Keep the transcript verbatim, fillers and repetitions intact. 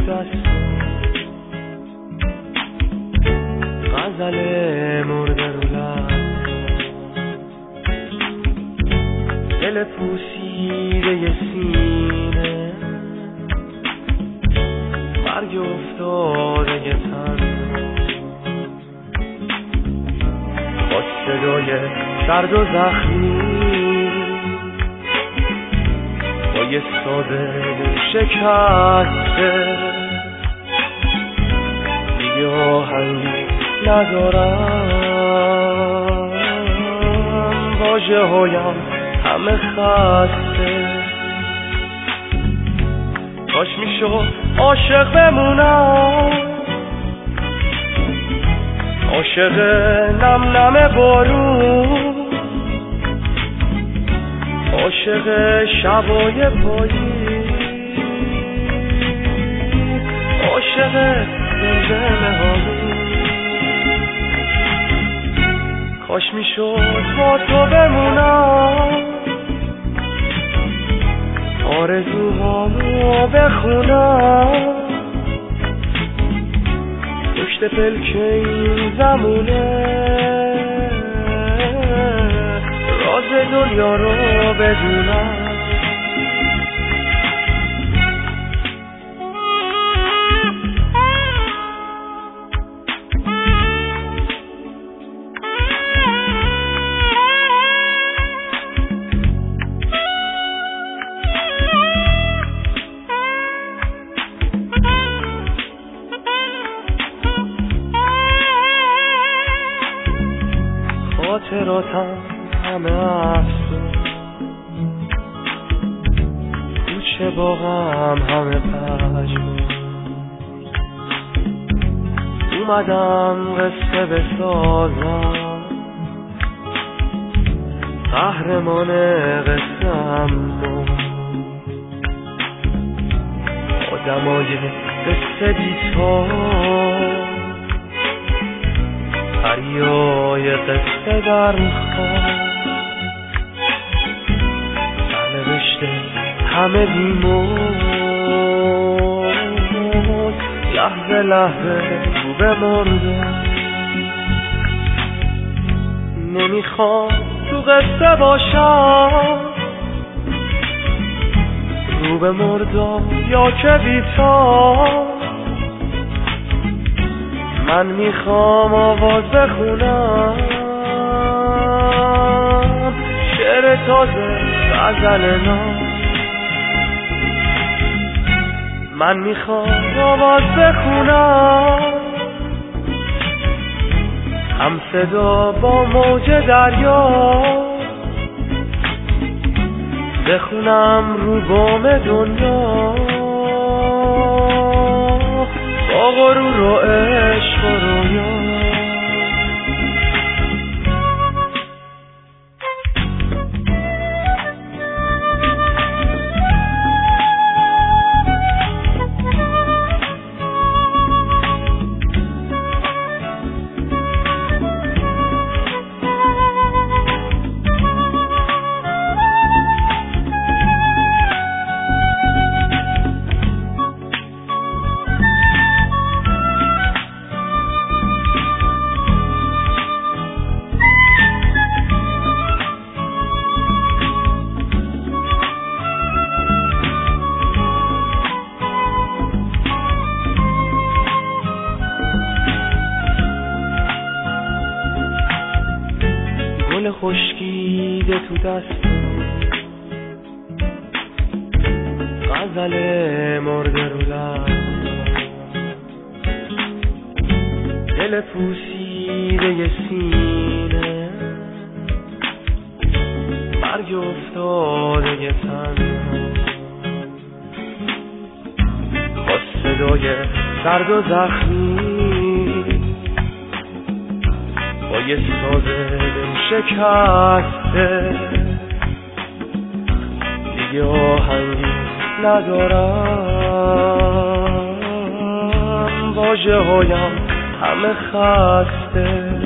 دست، غزل مرده رو لب، دل پوسیده ی سینه، برگ افتاده ی تن، با صدای سرد و زخمی، با یه ساده شکسته، دیگه آهنگی ندارم، واژه هایم همه خسته. کاش میشد عاشق بمونم، عاشق نم نم بارون، عاشق شبای پاییز، عاشق زمزمه هامون. کاش میشد با تو بمونم، آرزوهامو بخونم، پشت پلک این زمونه، راز دنیا رو بدونم. خاطراتم همه افسون، کوچه باغم همه پژمرد، اومدم قصه بسازم، قهرمان قصه‌ام آدمای قصه بی‌تاب، فریای قصه در خواب، سرنوشته همه بیمون، لحظه لحظه رو بمرده. نمیخوام تو قصه باشم، رو به مردم یا که بیتاب، من میخوام آواز بخونم، شعر تازه غزل نام. من میخوام آواز بخونم، هم صدا با موج دریا، بخونم رو بام دنیا، با غرور و عشق و رویا. گل خشکیده تو دست، غزل مرده رو لب، دل پوسیده ی سینه، برگ افتاده ی تن، با صدای سرد و زخمی، با یه ساز شکسته، دیگه آهنگی ندارم، واژه هایم همه خسته.